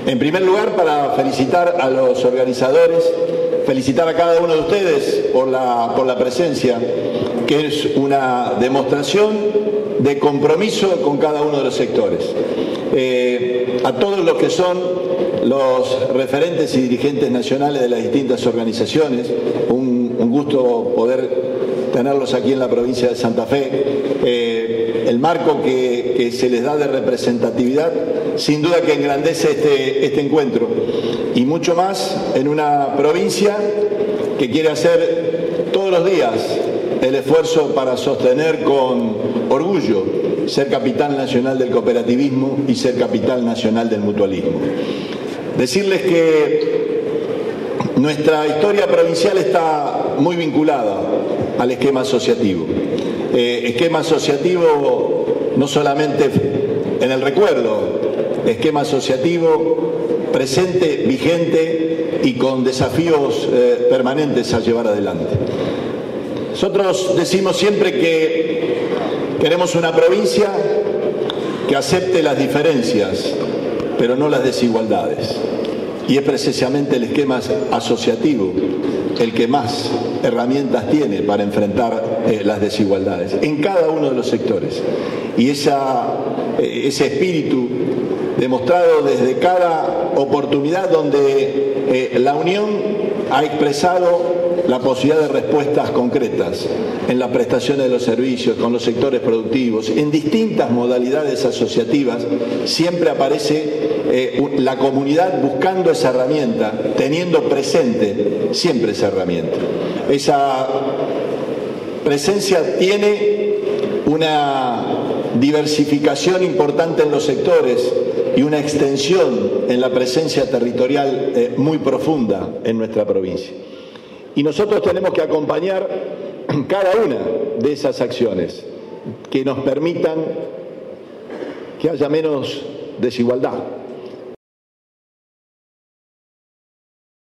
En primer lugar, para felicitar a los organizadores, felicitar a cada uno de ustedes por la presencia, que es una demostración de compromiso con cada uno de los sectores. A todos los que son los referentes y dirigentes nacionales de las distintas organizaciones, un gusto poder tenerlos aquí en la provincia de Santa Fe. El marco que se les da de representatividad, sin duda que engrandece este encuentro, y mucho más en una provincia que quiere hacer todos los días el esfuerzo para sostener con orgullo ser capital nacional del cooperativismo y ser capital nacional del mutualismo. Decirles que nuestra historia provincial está muy vinculada al esquema asociativo. Esquema asociativo no solamente en el recuerdo, esquema asociativo presente, vigente y con desafíos permanentes a llevar adelante. Nosotros decimos siempre que queremos una provincia que acepte las diferencias, pero no las desigualdades. Y es precisamente el esquema asociativo el que más herramientas tiene para enfrentar las desigualdades en cada uno de los sectores. Y ese espíritu demostrado desde cada oportunidad donde la Unión ha expresado la posibilidad de respuestas concretas en la prestación de los servicios, con los sectores productivos, en distintas modalidades asociativas, siempre aparece la comunidad buscando esa herramienta, teniendo presente siempre esa herramienta. Esa presencia tiene una diversificación importante en los sectores y una extensión en la presencia territorial muy profunda en nuestra provincia. Y nosotros tenemos que acompañar cada una de esas acciones que nos permitan que haya menos desigualdad,